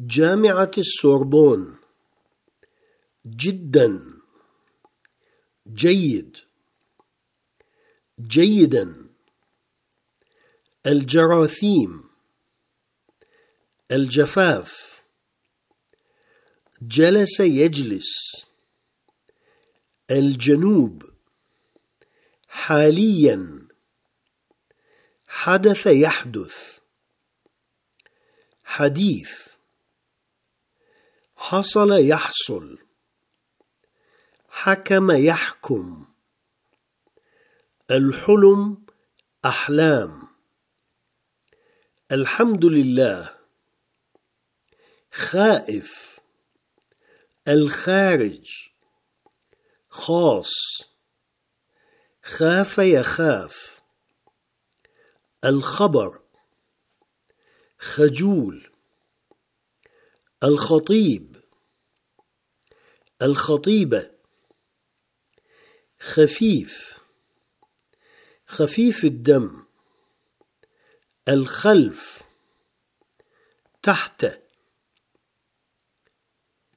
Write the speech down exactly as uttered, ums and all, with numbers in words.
جامعة السوربون. جدا، جيد، جيدا. الجراثيم، الجفاف. جلس يجلس. الجنوب، حاليا. حدث يحدث. حديث، حصل يحصل. حكم يحكم. الحلم، أحلام. الحمد لله. خائف. الخارج، خاص. خاف يخاف. الخبر، خجول. الخطيب، الخطيبة. خفيف، خفيف الدم. الخلف، تحت.